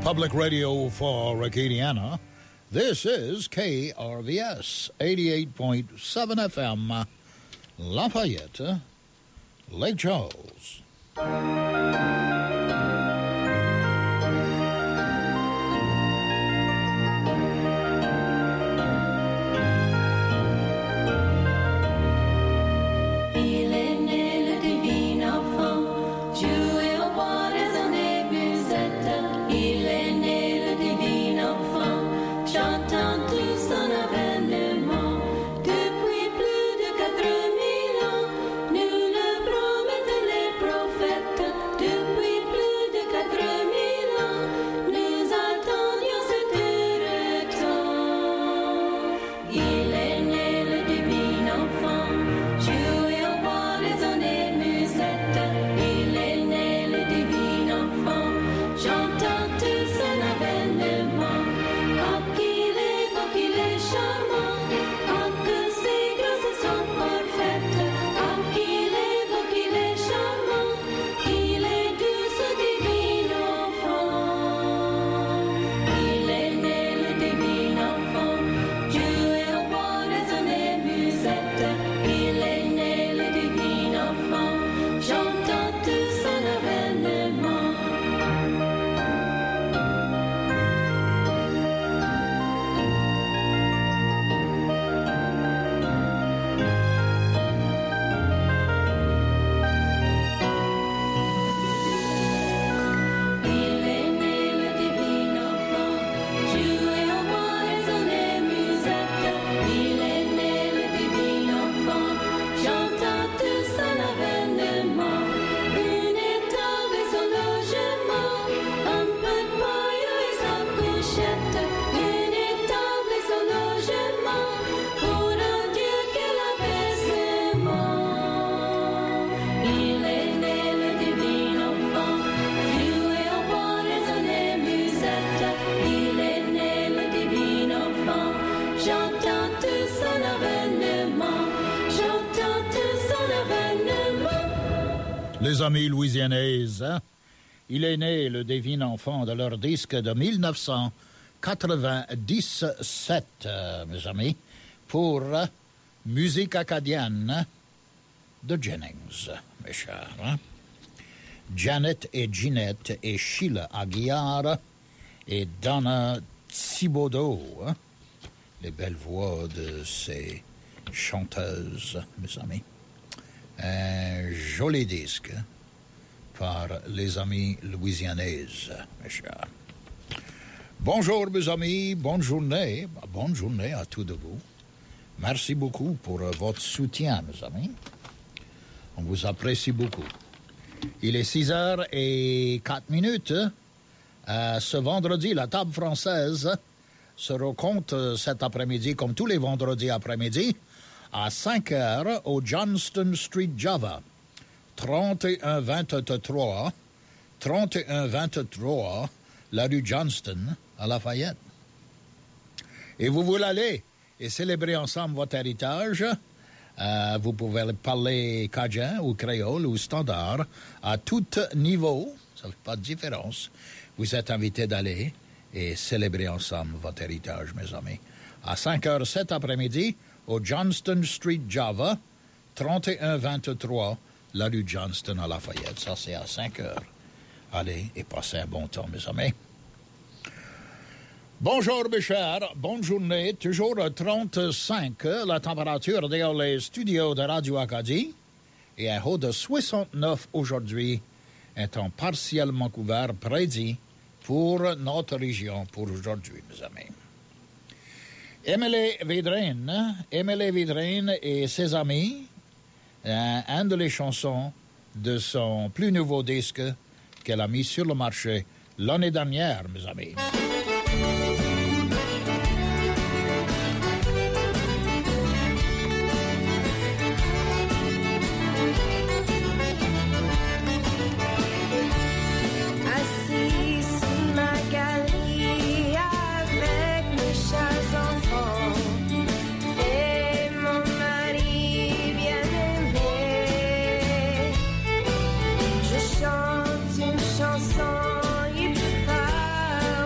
Public radio for Acadiana. This is KRVS 88.7 FM, Lafayette, Lake Charles. Les amis louisianaises, hein? Il est né le divin enfant de leur disque de 1997, mes amis, pour Musique acadienne de Jennings, mes chers. Hein? Janet et Ginette et Sheila Aguiar et Donna Thibodeau, hein? Les belles voix de ces chanteuses, mes amis. Un joli disque par les amis louisianaises, mes chers. Bonjour, mes amis, bonne journée à tous de vous. Merci beaucoup pour votre soutien, mes amis. On vous apprécie beaucoup. Il est 6h04. Ce vendredi, la table française se rencontre cet après-midi, comme tous les vendredis après-midi, à 5h au Johnston Street Java, 3123, la rue Johnston, à Lafayette. Et vous voulez aller et célébrer ensemble votre héritage, vous pouvez parler cajun ou créole ou standard, à tout niveau, ça ne fait pas de différence. Vous êtes invités d'aller et célébrer ensemble votre héritage, mes amis. À 5h cet après-midi, au Johnston Street Java, 3123, la rue Johnston à Lafayette. Ça, c'est à 5h. Allez et passez un bon temps, mes amis. Bonjour, mes chers. Bonne journée. Toujours à 35, la température dans les studios de Radio Acadie. Et un haut de 69 aujourd'hui. Un temps partiellement couvert prédit pour notre région pour aujourd'hui, mes amis. Émilie Vidrine et ses amis, une de les chansons de son plus nouveau disque qu'elle a mis sur le marché l'année dernière, mes amis. Chanson, il peut pas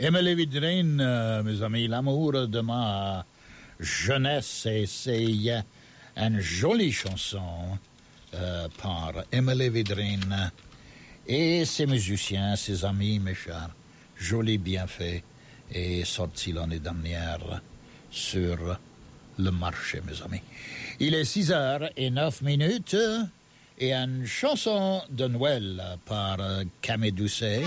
Emily Vidrine, mes amis, l'amour de ma jeunesse, et c'est une jolie chanson par Emily Vidrine et ses musiciens, ses amis, mes chers. Joli, bien fait, et sorti l'année dernière sur le marché, mes amis. Il est 6h09 et une chanson de Noël par Camille Doucet.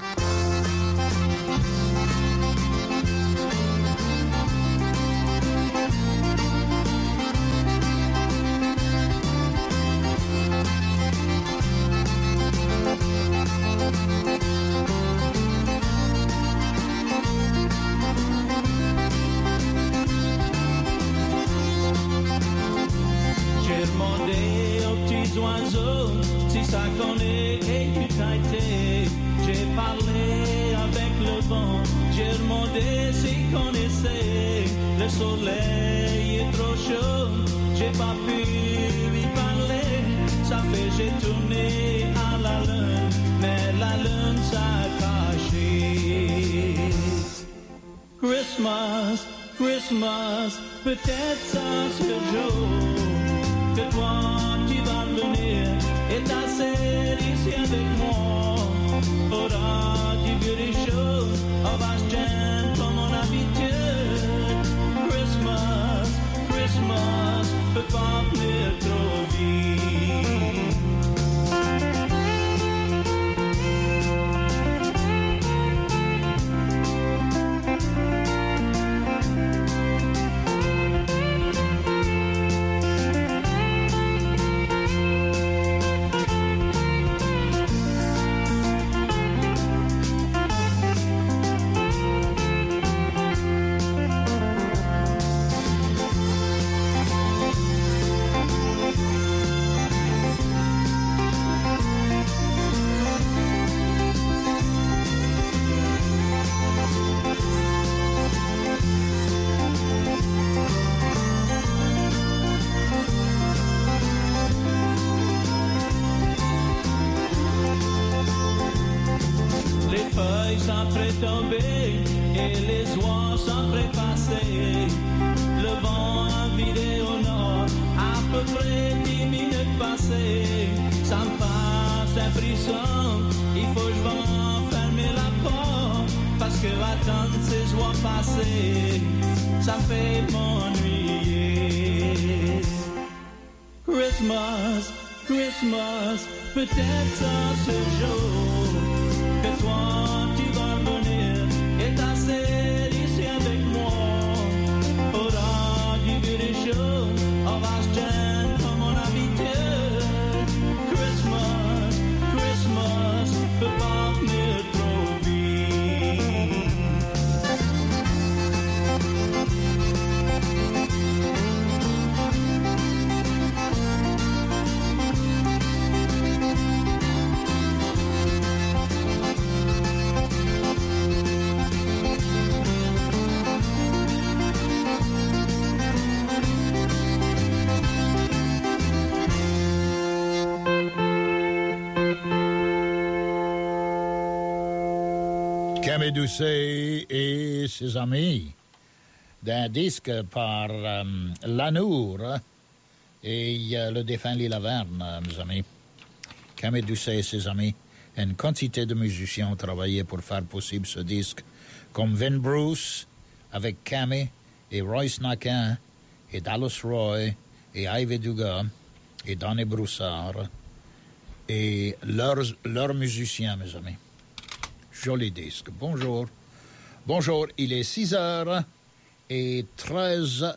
Christmas, peut-être ça ce jour que toi tu vas venir et tasser ici avec moi. Auras-tu vu des choses, on va se gêner comme mon habitude. Christmas, Christmas, peut pas venir trop vite. Et les oies sont prépassées. Le vent a vidé au nord, à peu près 10 minutes passées. Ça me passe un frisson, il faut que je vais fermer la porte, parce que attendre ces oies passer, ça me fait m'ennuyer. Christmas, Christmas, peut-être ça ce jour que toi tu vas venir et tasser ici avec moi. Auras-tu vu des choses, on va se gêner comme on habitude. Christmas, Christmas, peut pas venir trop vite. Camille Doucet et ses amis d'un disque par Lanour et le défunt Lee Laverne, mes amis. Camille Doucet et ses amis, une quantité de musiciens ont travaillé pour faire possible ce disque, comme Vin Bruce avec Camille et Royce Naquin et Dallas Roy et Ivy Dugas et Donny Broussard et leurs musiciens, mes amis. Joli disque. Bonjour. Bonjour, il est 6h13.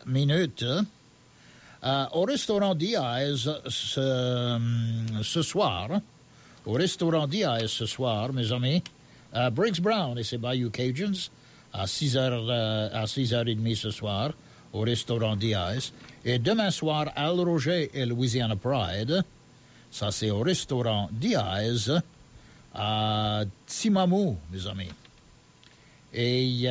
Au restaurant Diaz ce soir, mes amis, Briggs Brown et ses Bayou Cajuns, à 6h30 ce soir, au restaurant Diaz. Et demain soir, Al Roger et Louisiana Pride, ça c'est au restaurant Diaz, à Timamou, mes amis. Et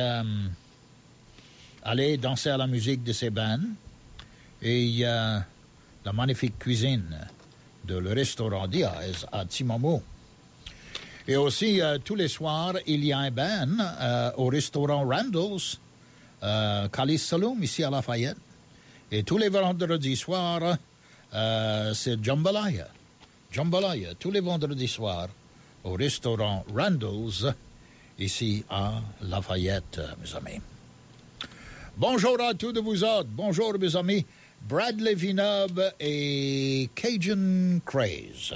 allez danser à la musique de ces bands et la magnifique cuisine de le restaurant Diaz à Timamou. Et aussi, tous les soirs, il y a un band au restaurant Randall's, Khalis Saloum, ici à Lafayette. Et tous les vendredis soirs, c'est Jambalaya. Jambalaya, tous les vendredis soirs, au restaurant Randall's, ici à Lafayette, mes amis. Bonjour à tous de vous autres. Bonjour, mes amis. Bradley Vinub et Cajun Craze.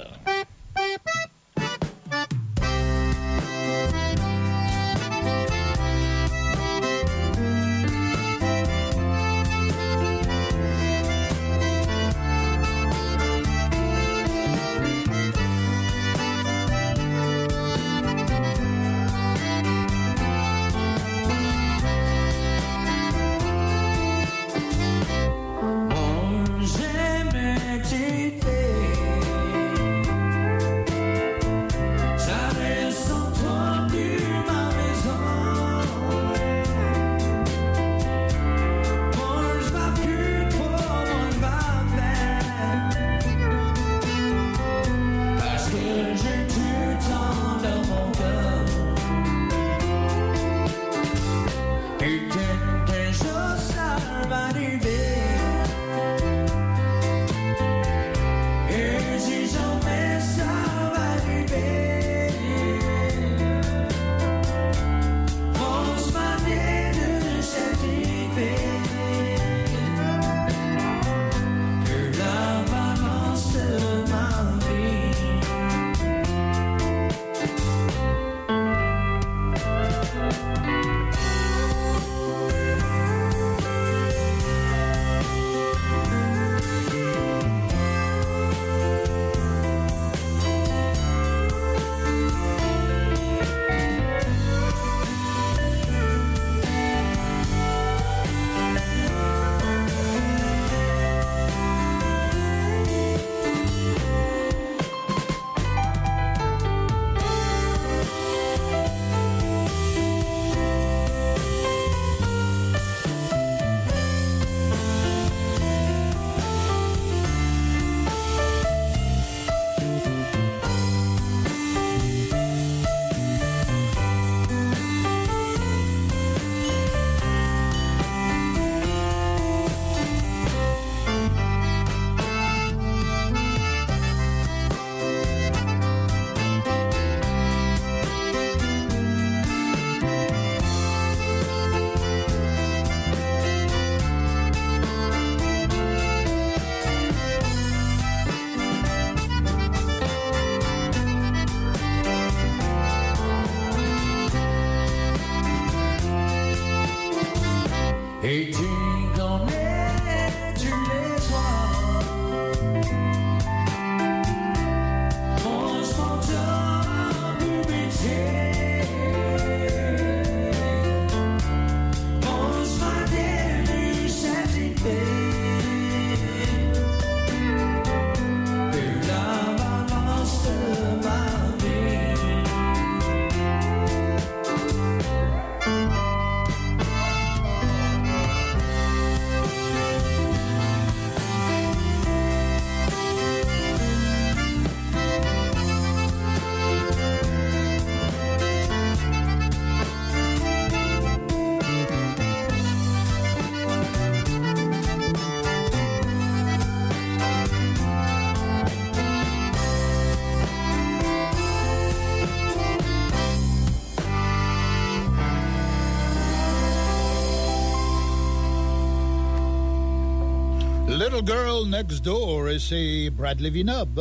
Little Girl Next Door, et c'est Bradley Vinub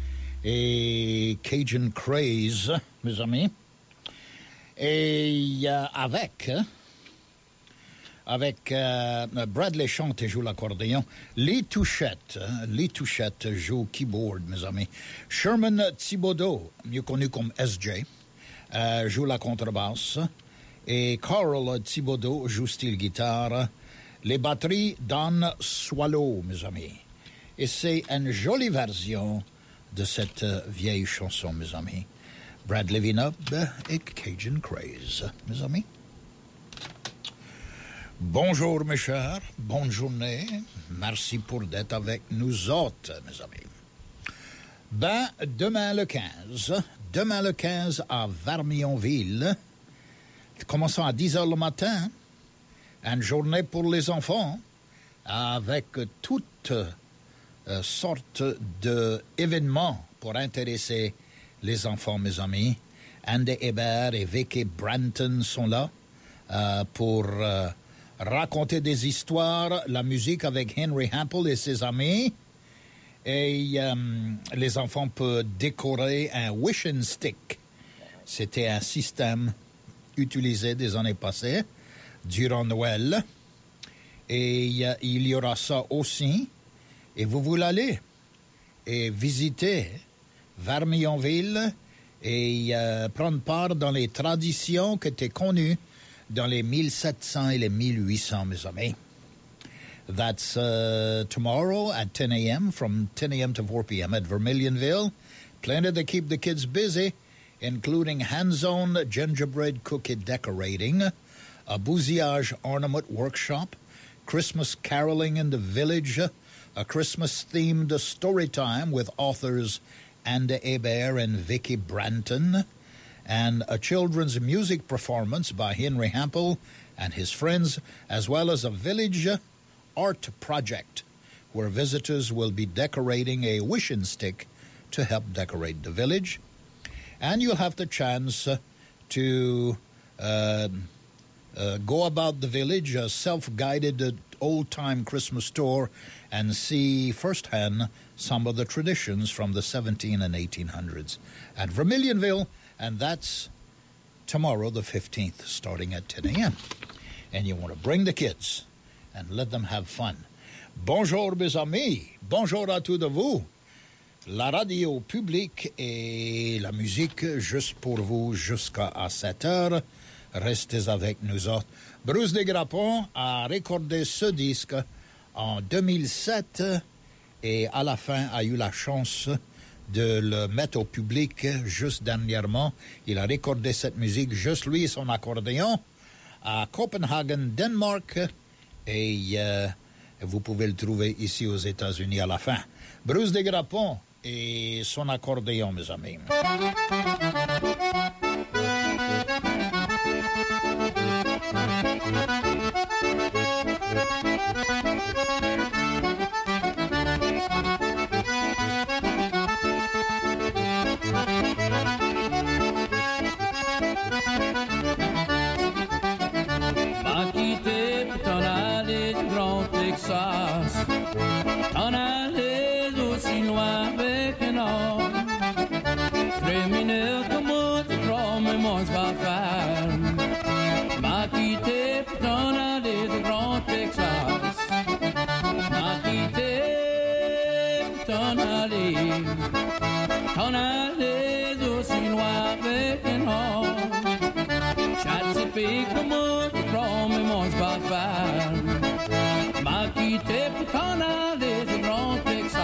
et Cajun Craze, mes amis. Et avec Bradley chante et joue l'accordéon, Lee Touchette joue keyboard, mes amis. Sherman Thibodeau, mieux connu comme SJ, joue la contrebasse. Et Carl Thibodeau joue style guitare. Les batteries, Don Swallow, mes amis. Et c'est une jolie version de cette vieille chanson, mes amis. Bradley Vinub et Cajun Craze, mes amis. Bonjour, mes chers. Bonne journée. Merci pour d'être avec nous autres, mes amis. Demain le 15, demain le 15 à Varmionville, commençant à 10 heures le matin, une journée pour les enfants, avec toutes sortes d'événements pour intéresser les enfants, mes amis. Andy Hébert et Vicky Branton sont là pour raconter des histoires, la musique avec Henry Hampel et ses amis. Et les enfants peuvent décorer un wishing stick. C'était un système utilisé des années passées, durant Noël. Et il y aura ça aussi. Et vous voulez aller et visiter Varmionville et prendre part dans les traditions qui étaient connues dans les 1700 et les 1800, mes amis. That's tomorrow at 10 a.m., from 10 a.m. to 4 p.m. at Vermilionville. Plenty to keep the kids busy, including hands-on gingerbread cookie decorating, a bousillage ornament workshop, Christmas caroling in the village, a Christmas-themed story time with authors Andy Hébert and Vicky Branton, and a children's music performance by Henry Hampel and his friends, as well as a village art project where visitors will be decorating a wishing stick to help decorate the village. And you'll have the chance to go about the village, a self-guided old-time Christmas tour, and see firsthand some of the traditions from the 17 and 1800s at Vermilionville, and that's tomorrow, the 15th, starting at 10 a.m. And you want to bring the kids and let them have fun. Bonjour, mes amis. Bonjour à tous de vous. La radio publique et la musique juste pour vous jusqu'à 7 heures. Restez avec nous autres. Bruce Desgrappons a recordé ce disque en 2007 et à la fin a eu la chance de le mettre au public juste dernièrement. Il a recordé cette musique, juste lui et son accordéon, à Copenhagen, Danemark, et vous pouvez le trouver ici aux États-Unis à la fin. Bruce Desgrappons et son accordéon, mes amis. M'a quitté pour t'en aller du Grand Texas, t'en aller aussi loin avec un homme. Criminel comme moi, tu crois, mais moi c'est pas faire. M'a quitté pour t'en aller du Grand Texas, m'a quitté pour t'en aller aussi loin avec un homme. Chatsy comme moi, tu crois, mais moi c'est pas faire. M'a quitté pour t'en aller du Grand Texas.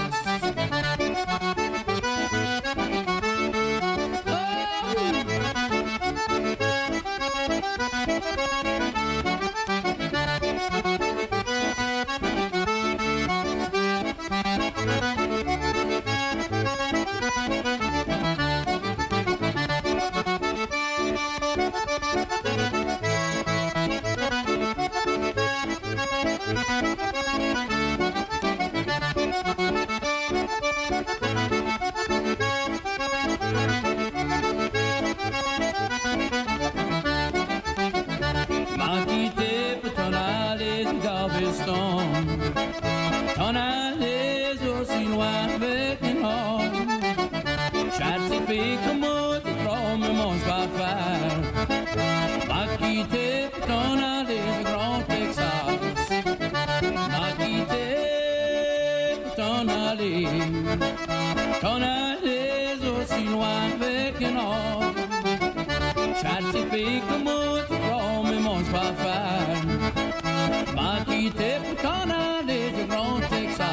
M'a quitté pour t'en aller du Galveston, t'en aller aussi loin avec un homme. Chatsy fille comme moi, tu crois, mais moi c'est pas faire. M'a quitté pour t'en aller du Grand Texas, m'a quitté pour t'en aller aussi loin avec un homme. Chatsy fille comme moi, tu crois, mais moi c'est pas faire. M'a quitté pour t'en aller du Grand Texas.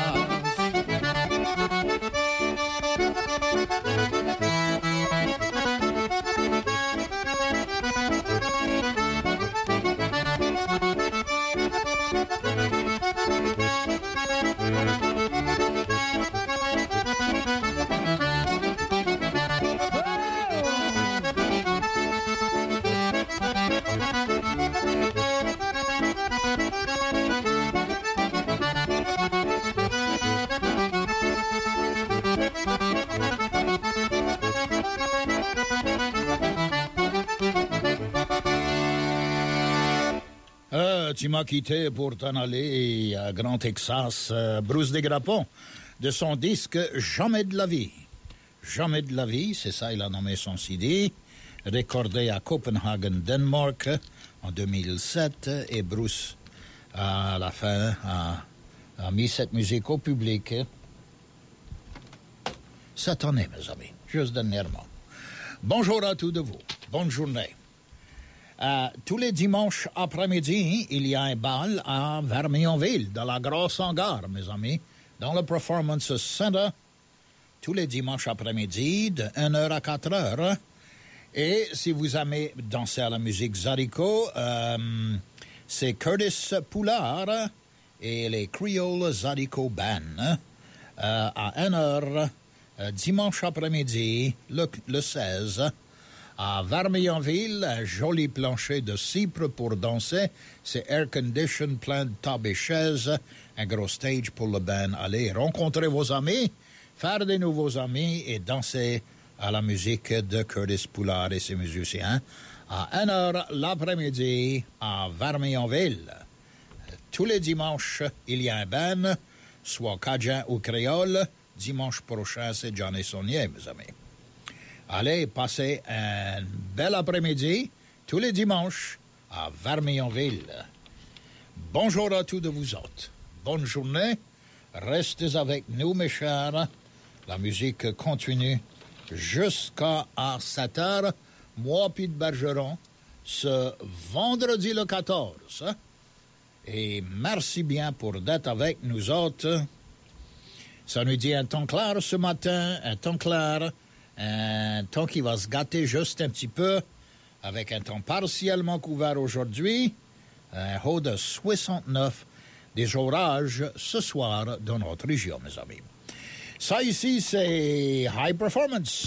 Tu m'as quitté pour t'en aller à Grand Texas, Bruce Desgrappons, de son disque Jamais de la vie. Jamais de la vie, c'est ça, il a nommé son CD, recordé à Copenhagen, Danemark, en 2007, et Bruce, à la fin, a mis cette musique au public cette année, mes amis, juste dernièrement. Bonjour à tous de vous, bonne journée. Tous les dimanches après-midi, il y a un bal à Vermionville, dans la grosse hangar, mes amis, dans le Performance Center, tous les dimanches après-midi, de 1h à 4h. Et si vous aimez danser à la musique Zydeco, c'est Curtis Poulard et les Creole Zydeco Band à 1h dimanche après-midi, le 16, à Vermionville, un joli plancher de cypre pour danser. C'est air condition, plein de tables et chaises, un gros stage pour le band. Allez rencontrer vos amis, faire des nouveaux amis et danser à la musique de Curtis Poulard et ses musiciens à 1h l'après-midi à Vermionville. Tous les dimanches, il y a un band, soit Cajun ou Créole. Dimanche prochain, c'est Johnny Saunier, mes amis. Allez, passez un bel après-midi, tous les dimanches, à Vermionville. Bonjour à tous de vous autres. Bonne journée. Restez avec nous, mes chers. La musique continue jusqu'à 7h. Moi, Pete Bergeron, ce vendredi le 14. Et merci bien pour d'être avec nous autres. Ça nous dit un temps clair ce matin, un temps clair, un temps qui va se gâter juste un petit peu, avec un temps partiellement couvert aujourd'hui, un haut de 69, des orages ce soir dans notre région, mes amis. Ça ici, c'est High Performance.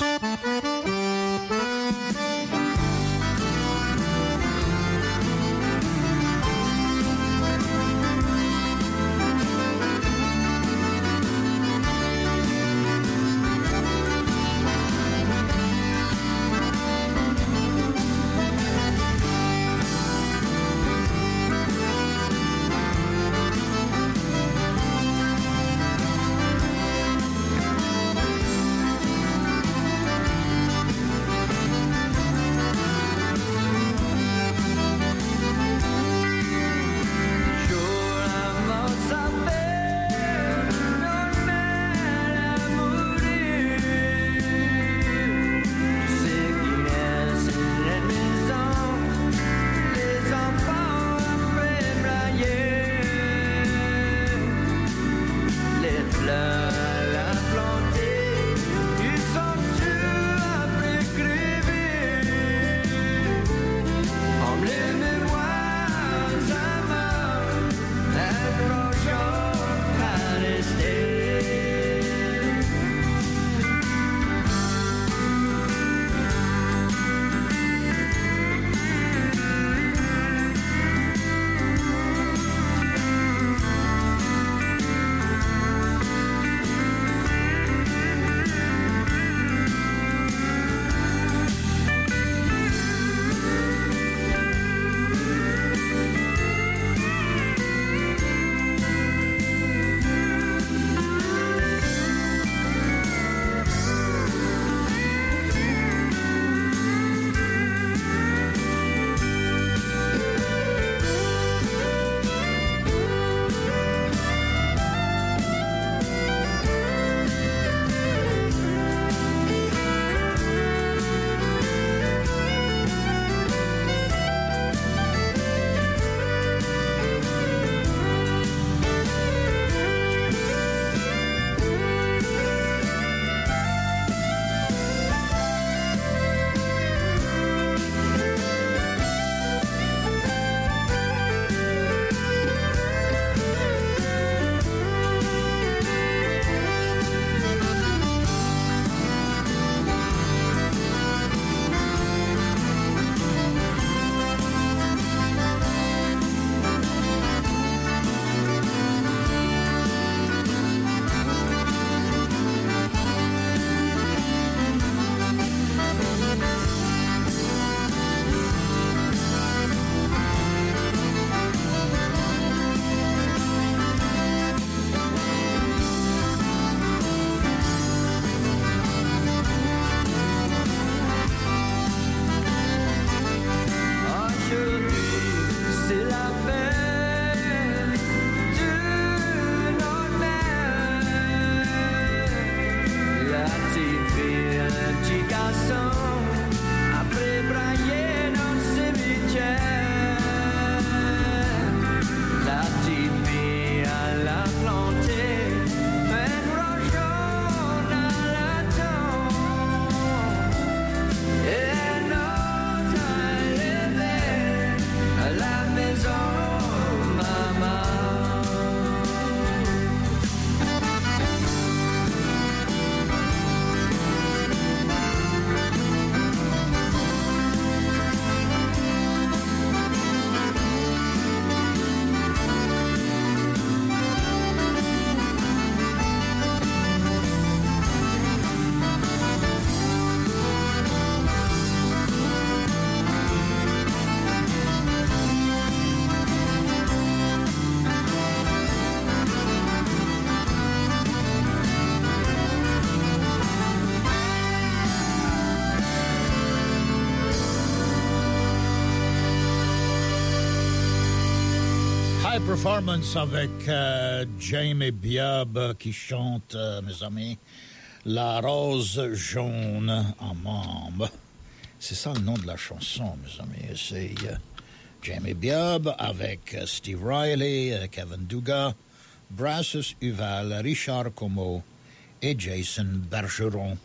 Performance avec Jamie Biab qui chante, mes amis, La rose jaune en mambe. C'est ça le nom de la chanson, mes amis. C'est Jamie Biab avec Steve Riley, Kevin Dugas, Brassus Huval, Richard Como et Jason Bergeron.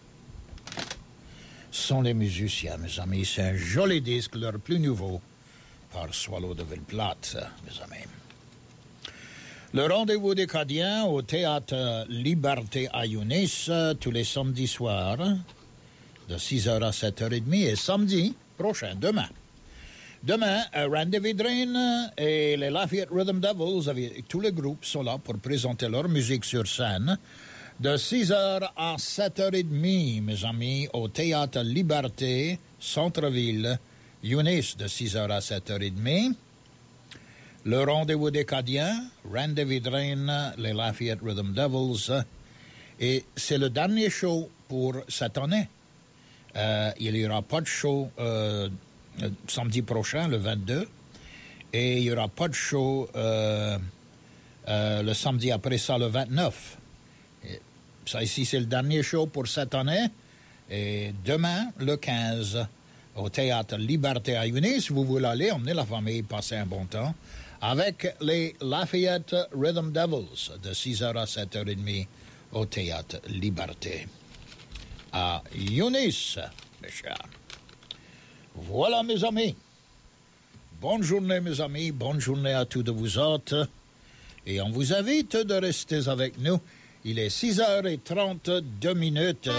Sont les musiciens, mes amis. C'est un joli disque, leur plus nouveau, par Swallow de Villeplate, mes amis. Le rendez-vous des Cadiens au Théâtre Liberté à Younis tous les samedis soirs de 6h à 7h30 et samedi prochain, demain. Demain, Randy Vidrine et les Lafayette Rhythm Devils avec tous les groupes sont là pour présenter leur musique sur scène de 6h à 7h30, mes amis, au Théâtre Liberté, Centre-Ville, Younis de 6h à 7h30. Le rendez-vous des Cadiens, Randy Vidrine, les Lafayette Rhythm Devils. Et c'est le dernier show pour cette année. Il n'y aura pas de show samedi prochain, le 22. Et il n'y aura pas de show le samedi après ça, le 29. Et ça ici, c'est le dernier show pour cette année. Et demain, le 15, au Théâtre Liberté à Younis, si vous voulez aller, emmener la famille, passer un bon temps, avec les Lafayette Rhythm Devils, de 6h à 7h30 au Théâtre Liberté à Younis, mes chers. Voilà, mes amis. Bonne journée, mes amis. Bonne journée à tous de vous autres. Et on vous invite de rester avec nous. Il est 6h32.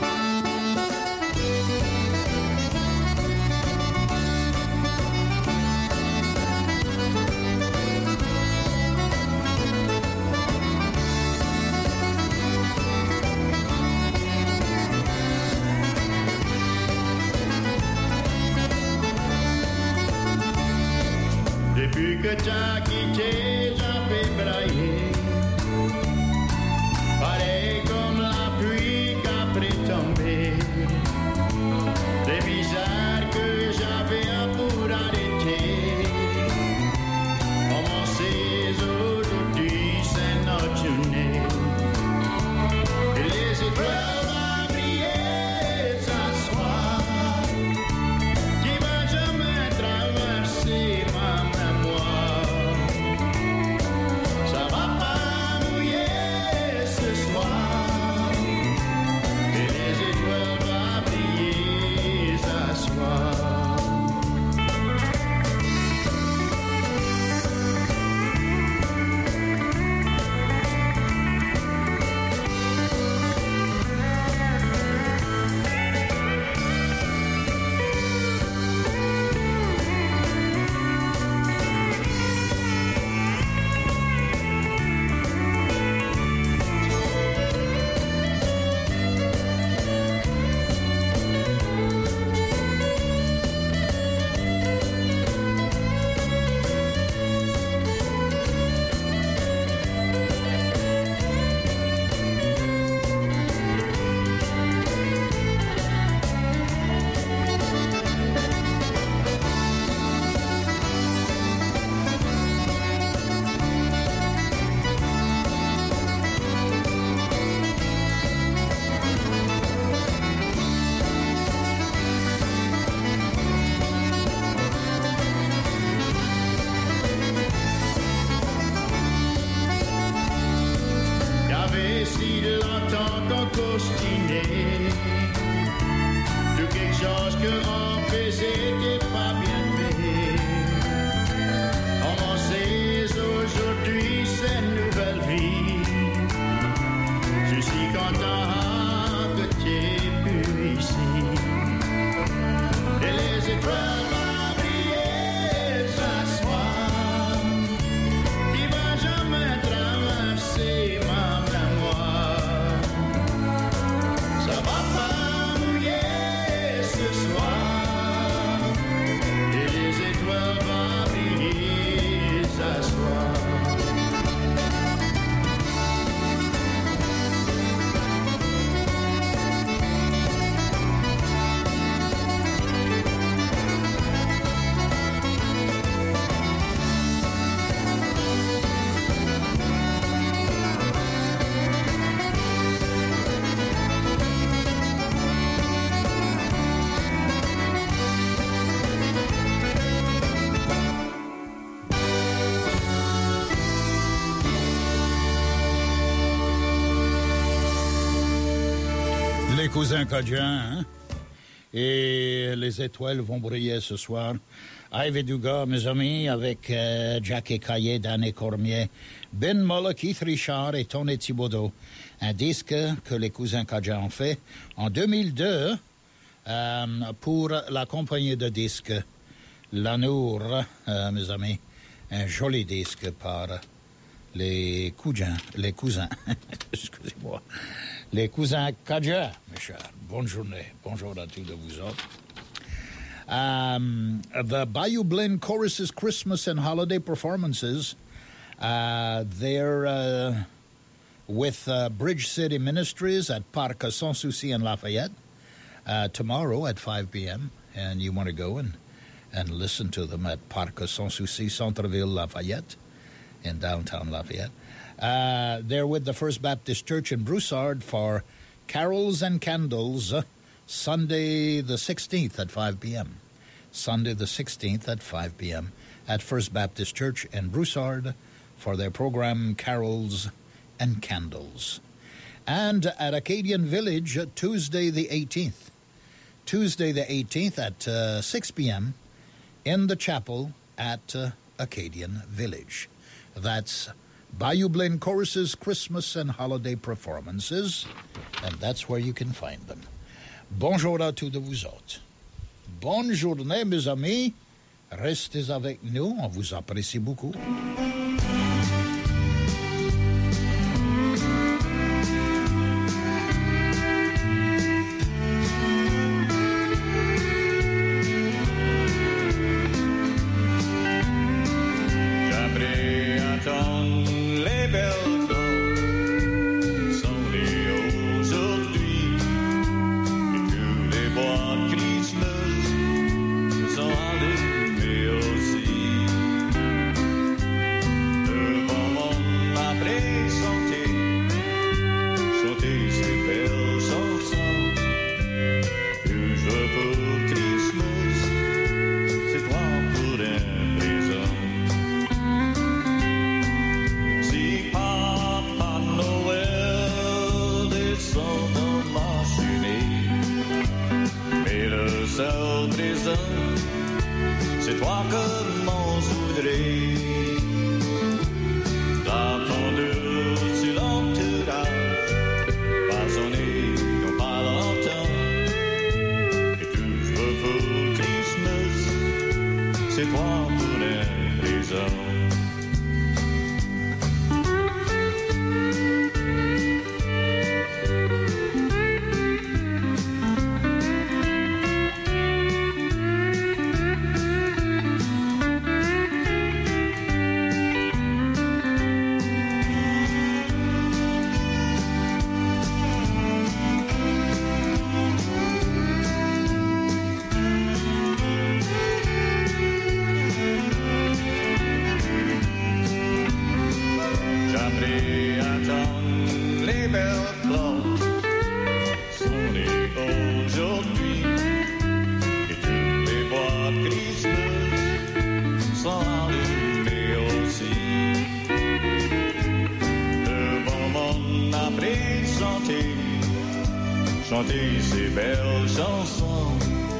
Que t'as quitté, j'avais braillé, pareil comme la pluie qu'après tombé, des bizarres que j'avais pour arrêter, commencer aujourd'hui, c'est notre journée, et les étoiles vont briller ce soir, qui va jamais traverser ma Les cousins Cadiens, hein? Et les étoiles vont briller ce soir. Ivy Dugas, mes amis, avec Jack Caillé, Dan Cormier, Ben Molle, Keith Richard et Tony Thibodeau. Un disque que les cousins Cadiens ont fait en 2002 pour la compagnie de disques Lanour, mes amis. Un joli disque par les cousins, excusez-moi, les cousins Cadiens, mes chers. Bonne journée, bonjour à tous de vous autres. The Bayou Blend Choruses Christmas and Holiday Performances, they're with Bridge City Ministries at Parc Sans Souci in Lafayette tomorrow at 5 p.m. And you want to go and listen to them at Parc Sans Souci, Centreville, Lafayette, in downtown Lafayette. They're with the First Baptist Church in Broussard for Carols and Candles, Sunday the 16th at 5 p.m. Sunday the 16th at 5 p.m. at First Baptist Church in Broussard for their program Carols and Candles. And at Acadian Village, Tuesday the 18th. Tuesday the 18th at 6 p.m. in the chapel at Acadian Village. That's Bayou Blend Choruses Christmas and Holiday Performances, and that's where you can find them. Bonjour à tous de vous autres. Bonne journée, mes amis. Restez avec nous, on vous apprécie beaucoup. Chanter ces belles chansons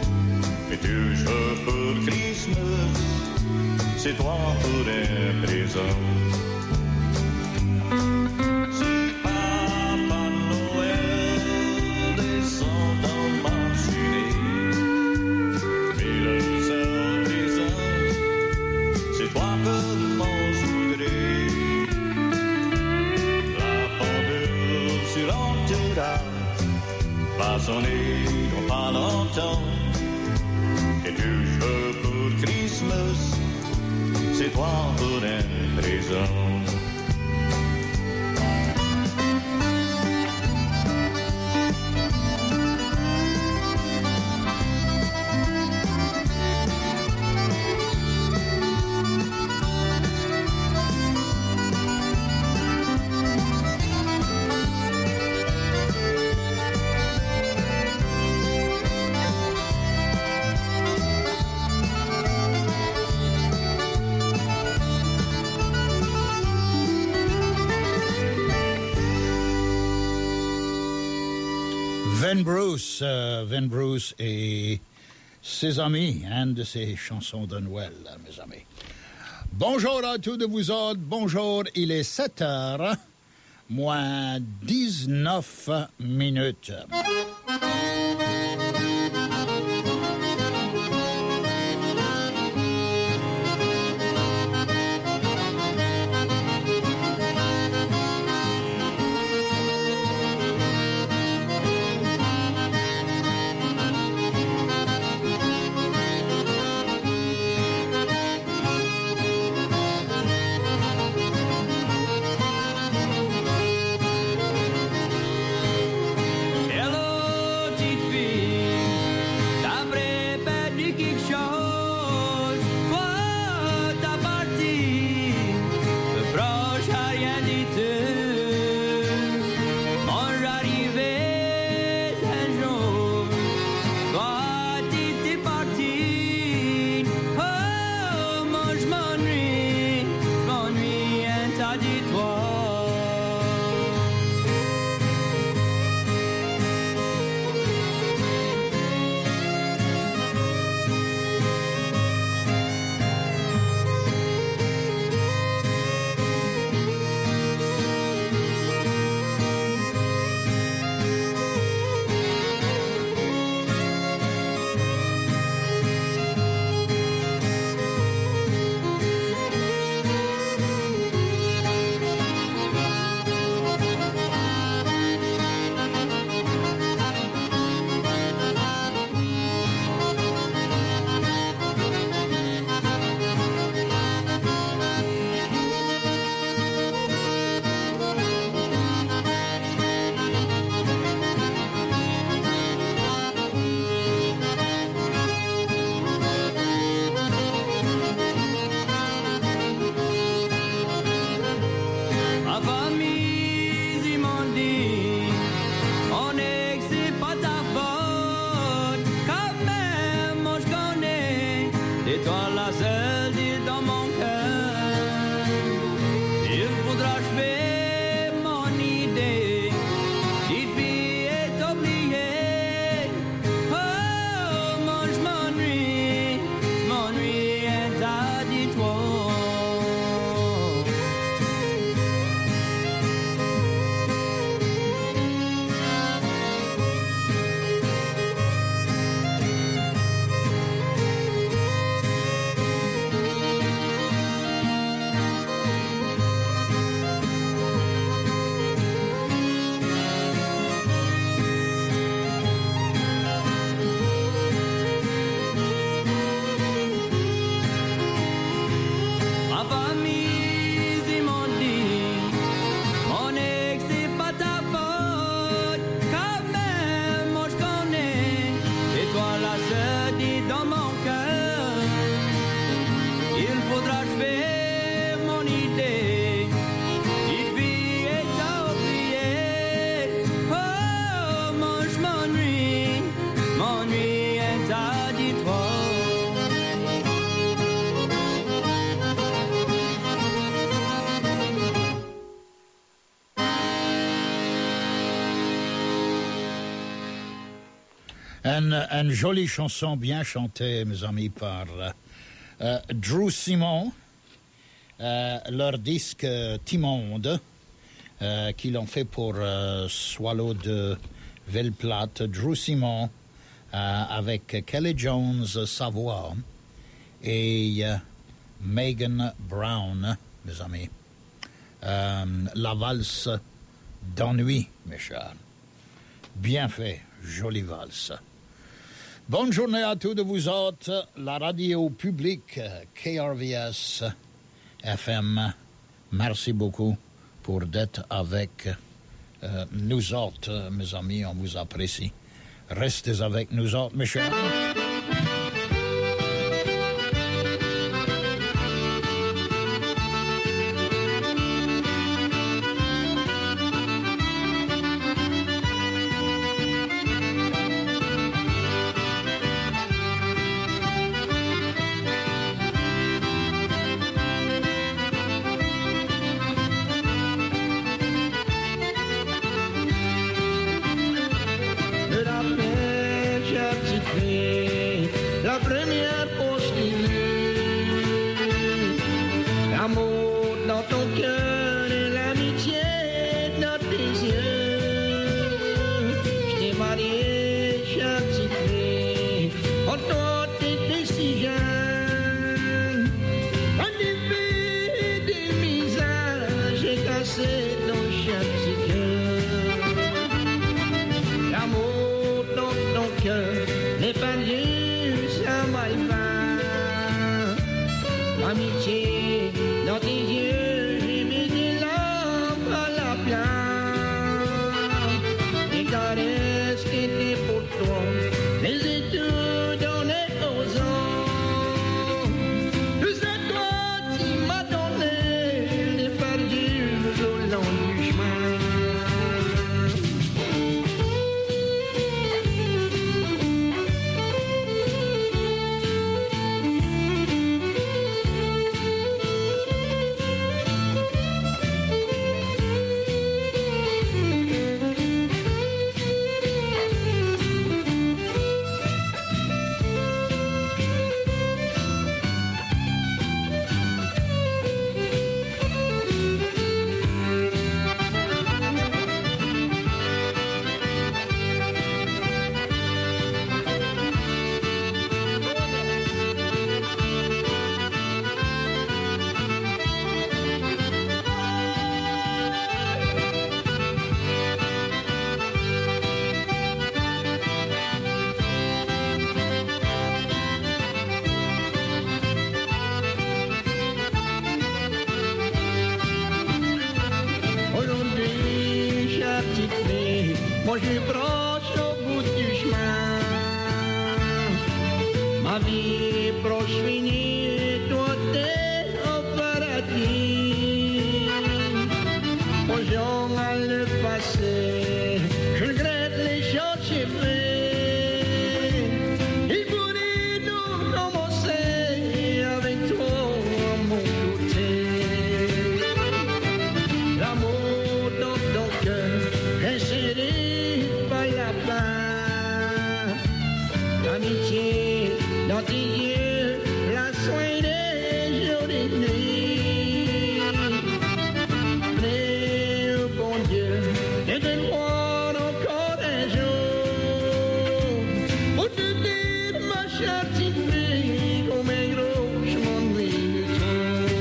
et toujours pour Christmas, c'est toi pour un présent. Si Papa Noël descend dans ma cheminée, mais le seul présent, c'est toi que moi je voudrais. La pendule sur l'entourage va sonner dans pas longtemps. Et toujours pour Christmas, c'est toi pour un présent. Van Bruce et ses amis, une de ses chansons de Noël, mes amis. Bonjour à tous de vous autres, bonjour, il est 7h, moins 19 minutes. Une jolie chanson bien chantée, mes amis, par Drew Simon, leur disque Timonde, qu'ils ont fait pour Swallow de Velplate. Drew Simon avec Kelly Jones, sa voix, et Megan Brown, mes amis. La valse d'ennui, mes chers. Bien fait, jolie valse. Bonne journée à tous de vous autres. La radio publique KRVS FM, merci beaucoup pour d'être avec nous autres, mes amis, on vous apprécie. Restez avec nous autres, mes chers. première postillée. L'amour dans ton cœur et l'amitié dans tes yeux. Je t'ai marié, cher petit frère, quand toi t'étais si jeune. Quand tu fais des misages, j'ai cassé ton cher petit cœur. L'amour dans ton cœur n'est pas juste un malvin. L'amitié dans tes yeux, j'ai mis des larmes à la plainte. Les caresses qui étaient pour toi, les études données aux hommes. Tout ça, toi, tu m'as donné, les perdus au long du chemin. Aujourd'hui, chère petite fille, moi je proche au bout du chemin. Ma vie est proche finie, toi t'es au paradis. Moi j'en ai le passé, je regrette les choses que j'ai fait. Il pourrait nous commencer avec toi, mon côté. L'amour dans ton cœur, inséré par la fin. L'amitié dans tes yeux, la soin des jours et nuits. Prie au bon Dieu et de voir encore un jour. Pour te dire, ma chère petite fille, comme un gros, je m'ennuie de toi.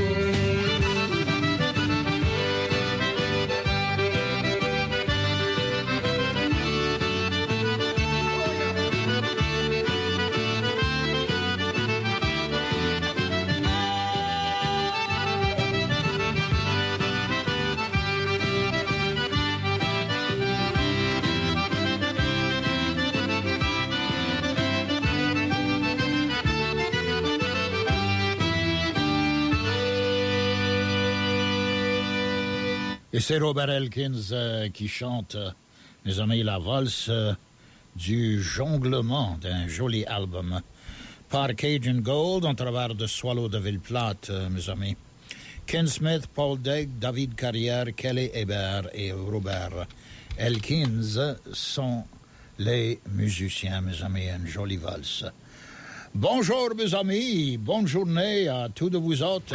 Et c'est Robert Elkins qui chante, mes amis, la valse du jonglement d'un joli album par Cajun Gold en travers de Swallow de Villeplate, mes amis. Ken Smith, Paul Degg, David Carrière, Kelly Hébert et Robert Elkins sont les musiciens, mes amis, une jolie valse. Bonjour, mes amis, bonne journée à tous de vous autres.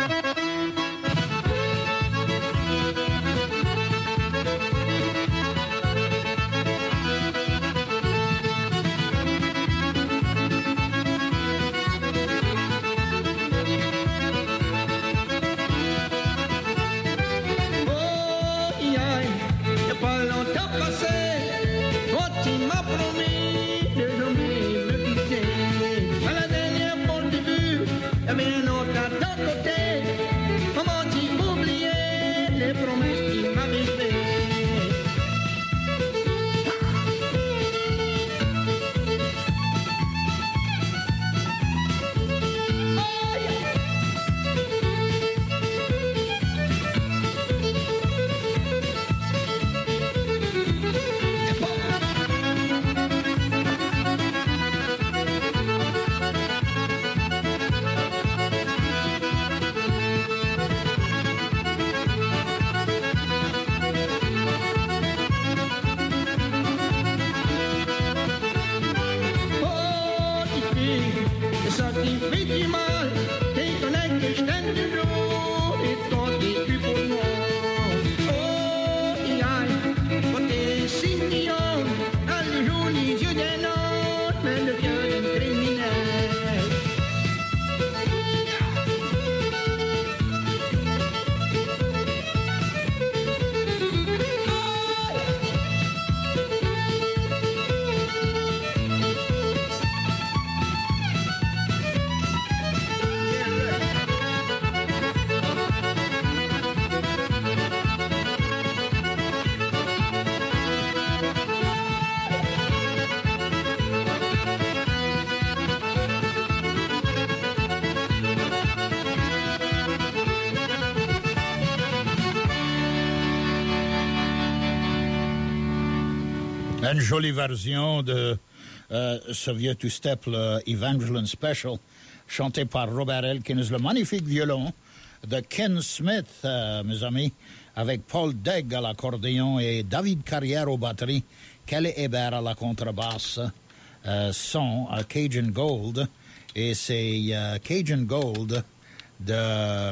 Une jolie version de ce vieux two-step, le Evangeline Special, chanté par Robert Elkins, le magnifique violon de Ken Smith, mes amis, avec Paul Degg à l'accordéon et David Carrière aux batteries, Kelly Hébert à la contrebasse, son Cajun Gold, et c'est Cajun Gold de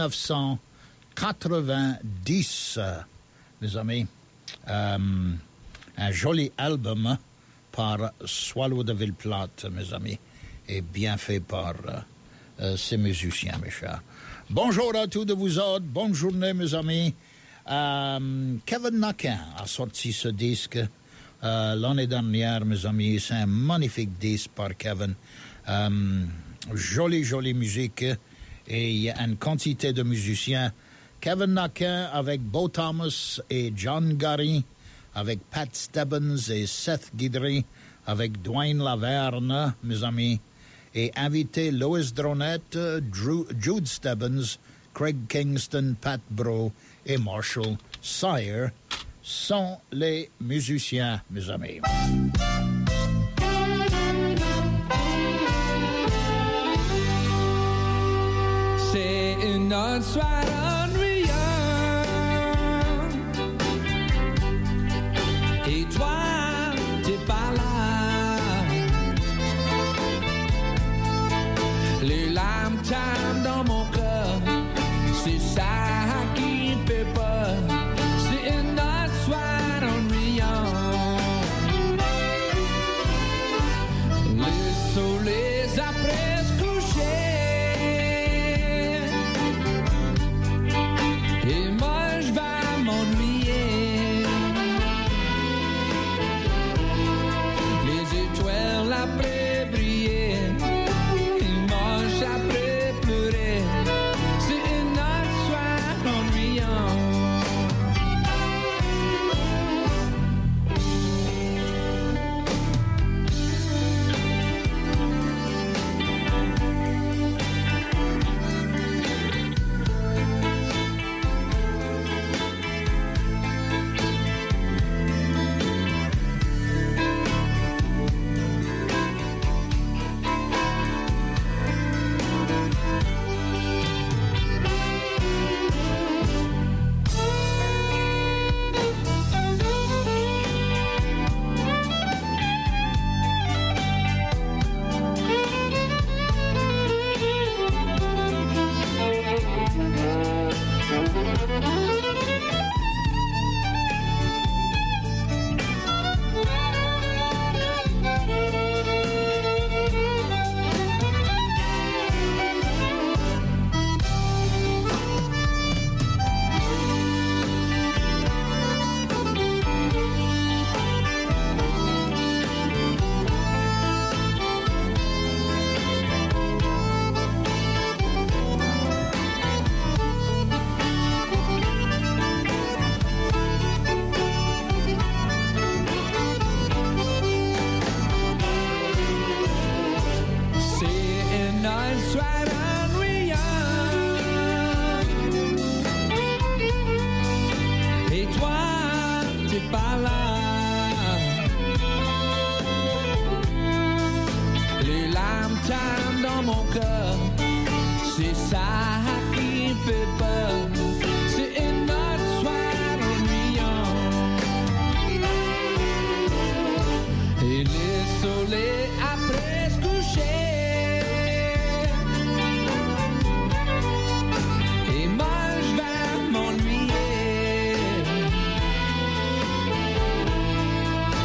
1990, mes amis. Un joli album par Swallow de Villeplate, mes amis, et bien fait par ces musiciens, mes chers. Bonjour à tous de vous autres, bonne journée, mes amis. Kevin Naquin a sorti ce disque l'année dernière, mes amis. C'est un magnifique disque par Kevin. Jolie musique, et il y a une quantité de musiciens. Kevin Naquin avec Beau Thomas et John Gary, avec Pat Stebbins et Seth Guidry, avec Dwayne Laverne, mes amis, et invité Lois Dronette, Jude Stebbins, Craig Kingston, Pat Bro et Marshall Sire sont les musiciens, mes amis. C'est une autre soirée ennuyante. Et toi, t'es pas là. Les larmes tament dans mon cœur. C'est ça qui me fait peur. C'est une autre soirée ennuyante. Le soleil a presque couché. Et moi je vais m'ennuyer. Les étoiles après briller. Et moi j'après pleurer. C'est une autre soirée ennuyante.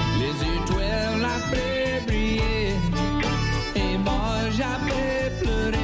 J'avais pleuré.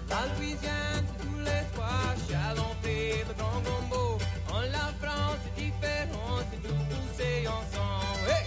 La Louisiane, c'est tous les soirs, Chalenté, le grand gombo. En la France, c'est différent, c'est tout poussé ensemble. Hey!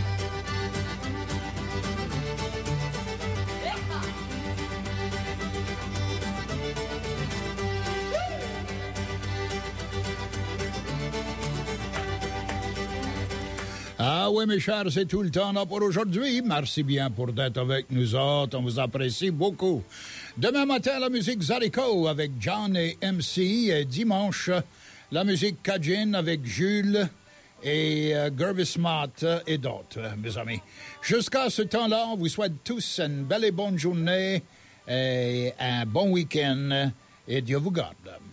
Ah oui, mes chers, c'est tout le temps là pour aujourd'hui. Merci bien pour d'être avec nous autres. On vous apprécie beaucoup. Demain matin, la musique Zarico avec John et MC. Et dimanche, la musique Cajun avec Jules et Gervis Smart et d'autres, mes amis. Jusqu'à ce temps-là, on vous souhaite tous une belle et bonne journée et un bon week-end. Et Dieu vous garde.